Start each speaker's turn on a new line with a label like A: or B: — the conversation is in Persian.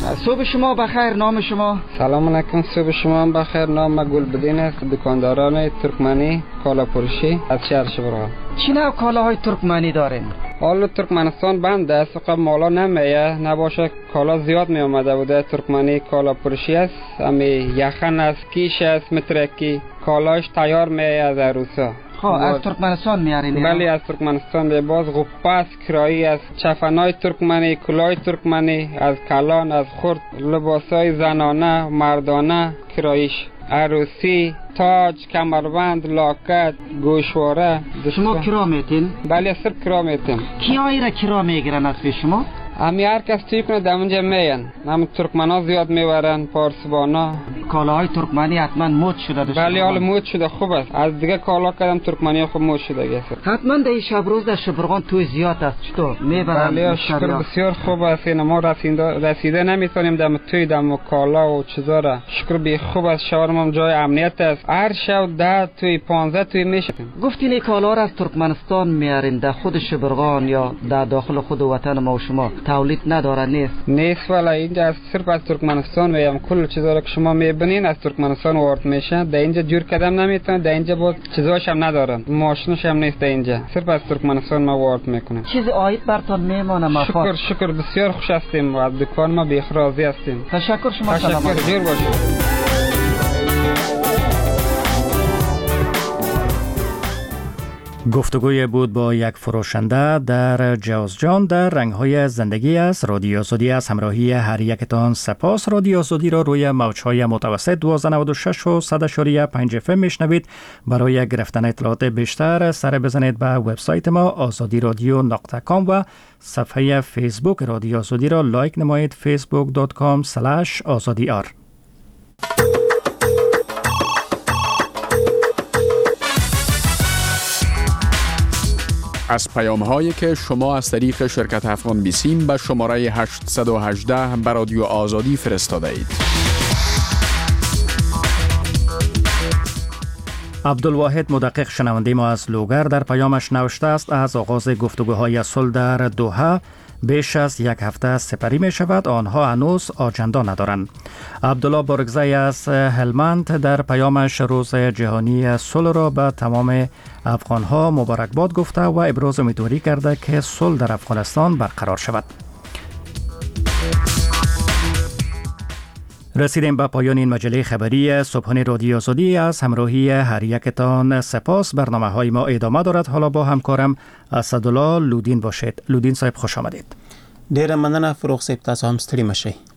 A: صبح شما بخیر. نام شما؟
B: سلام علیکم. صبح شما هم بخیر. نام من گلبدین است، دکانداران ترکمنی کالا فروشی از شهر شبرغان.
A: چی نوع کالاهای ترکمنی دارین؟
B: حالا ترکمنستان بند است، فقط مالا نمیه، نباشه کالا زیاد می آمده بوده. ترکمنی کالا فروشی است، امی یخن است، کیش است، مترکی کالاش تیار می از عروسا.
A: خب از ترکمنستان میارین؟
B: بله از ترکمنستان. لباس غپه است، کرایی است، چفنای ترکمنی، کلاه ترکمنی از کلان، از خرد، لباسای زنانه مردانه کراییش، عروسی، تاج، کمربند، لاکت، گوشواره.
A: شما کرا میتین؟
B: بله صرف کرا میتیم.
A: کیایی را کرا میگیرن از پیش شما؟
B: همی هر کس توی کنه دمونجا میین. هم ترکمن ها زیاد میورن، پارسبانا.
A: کالاهای ترکمنی حتما مد شده.
B: بله حالا مد شده، خوب است. از دیگه کالا کردم ترکمنی خوب مد شده گیسه.
A: حتما در این شب روز در شبرغان توی زیاد است. چطور میبرن؟
B: بله شکر بسیار خوب است. این ما رسیده نمیتونیم دم توی دم کالا و چیزا را. شکر بی خوب است. شهرم جای امنیت است. هر شب 10 توی 15 توی میشه.
A: گفتین این کالا را از ترکمنستان میارین در خود شبرغان یا در داخل خود وطن ما و شما تولید نداره؟ نیست
B: ولی اینجا صرف از ترکمنستان میام. کل چیزا را که شما میبینین از ترکمنستان وارد میشه. در اینجا جور کدام نمیتونه. در اینجا بود چیزاش هم ندارن، ماشینش هم نیست. در اینجا صرف از ترکمنستان ما وارد میکنیم.
A: چیز عاید برتون میمونه مفاد؟
B: شکر بسیار خوش هستیم و از دکان ما بیخ راضی هستیم.
A: تشکر شما. سلامت.
B: تشکر جور باشید.
C: گفتگوی بود با یک فروشنده در جوزجان در رنگ‌های زندگی است. رادیو آزادی از همراهی هر یکتان سپاس. رادیو آزادی را روی موج‌های متوسط 1296 و 100.5 FM میشنوید. برای گرفتن اطلاعات بیشتر سر بزنید به وبسایت ما azadiradyo.com و صفحه فیسبوک رادیو آزادی را لایک نمایید. facebook.com/azadiyar.
D: از پیام‌هایی که شما از طریق شرکت افغان بیسیم به شماره 818 به رادیو آزادی فرستاده اید.
C: عبدالواحد مدقق شنونده ما از لوگر در پیامش نوشته است از آغاز گفتگوهای صلح در دوحه بیش از یک هفته سپری می شود، آنها هنوز آجنده ندارند. عبدالله بارگزی از هلمند در پیامش روز جهانی صلح را به تمام افغانها مبارکباد گفته و ابراز امیدواری کرده که صلح در افغانستان برقرار شود. رسیدیم به پایان این مجله خبری صبحانه رادیو آزادی. از همراهی هر یکتان سپاس. برنامه‌های ما ادامه دارد. حالا با همکارم اسدالله لودین باشید. لودین صاحب خوش آمدید.
E: ډیره مننه فروغ صاحب، تاسو هم ستړي مشئ.